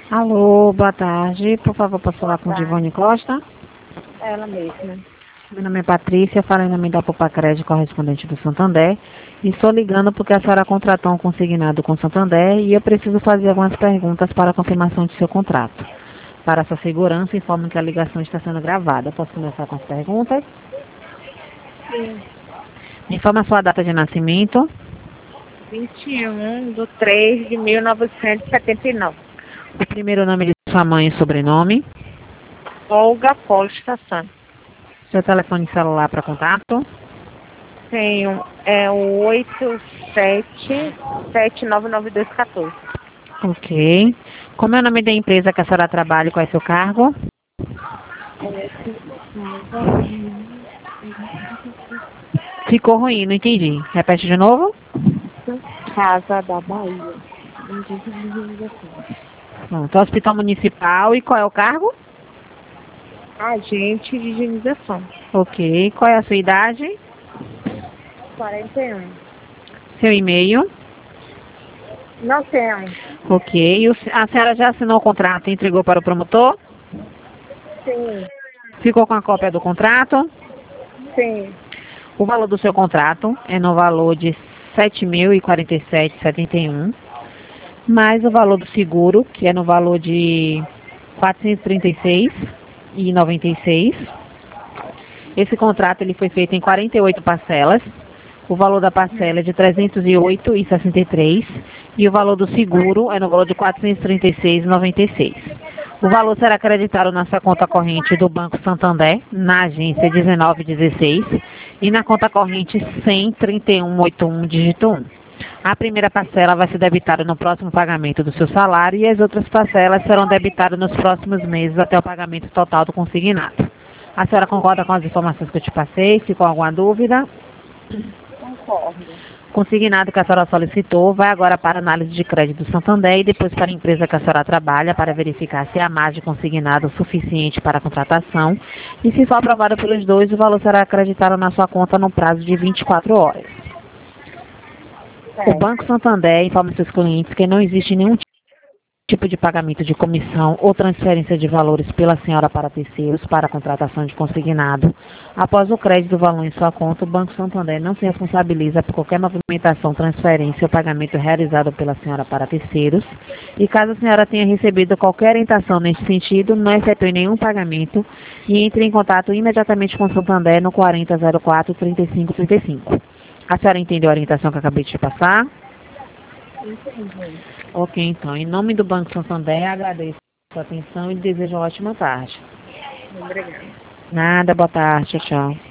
Alô, boa tarde. Por favor, posso falar com Tá. Divone Costa? Ela mesma. Meu nome é Patrícia, falo em nome da Popacred, correspondente do Santander. E estou ligando porque a senhora contratou um consignado com o Santander e eu preciso fazer algumas perguntas para a confirmação de seu contrato. Para sua segurança, informo que a ligação está sendo gravada. Posso começar com as perguntas? Sim. Me informa a sua data de nascimento, 21/3/1979. o primeiro nome de sua mãe e sobrenome, Olga Costa Santos. seu telefone celular para contato, Tenho, o 87799214. ok. Como é o nome da empresa que a senhora trabalha e qual é seu cargo? Ficou ruim, não entendi. Repete de novo? Casa da Bahia. Pronto, Hospital Municipal e qual é o cargo? Agente de higienização. Ok. Qual é a sua idade? 41. Seu e-mail? Não tenho. Ok. A senhora já assinou o contrato e entregou para o promotor? Sim. Ficou com a cópia do contrato? Sim. O valor do seu contrato é no valor de R$ 7.047,71, mais o valor do seguro, que é no valor de R$ 436,96. Esse contrato ele foi feito em 48 parcelas. O valor da parcela é de R$ 308,63 e o valor do seguro é no valor de R$ 436,96. O valor será acreditado na sua conta corrente do Banco Santander, na agência 1916 e na conta corrente 100-3181, dígito 1. A primeira parcela vai ser debitada no próximo pagamento do seu salário e as outras parcelas serão debitadas nos próximos meses até o pagamento total do consignado. A senhora concorda com as informações que eu te passei? Ficou alguma dúvida? Concordo. Consignado que a senhora solicitou vai agora para a análise de crédito do Santander e depois para a empresa que a senhora trabalha para verificar se há margem de consignado suficiente para a contratação e se for aprovado pelos dois, o valor será acreditado na sua conta no prazo de 24 horas. O Banco Santander informa seus clientes que não existe nenhum tipo de pagamento de comissão ou transferência de valores pela senhora para terceiros para a contratação de consignado. Após o crédito do valor em sua conta, o Banco Santander não se responsabiliza por qualquer movimentação, transferência ou pagamento realizado pela senhora para terceiros. E caso a senhora tenha recebido qualquer orientação neste sentido, não efetue nenhum pagamento e entre em contato imediatamente com o Santander no 4004-3535. A senhora entendeu a orientação que eu acabei de te passar? Entendi. Ok, então, em nome do Banco Santander, agradeço a sua atenção e desejo uma ótima tarde. Obrigada. Nada, boa tarde, tchau.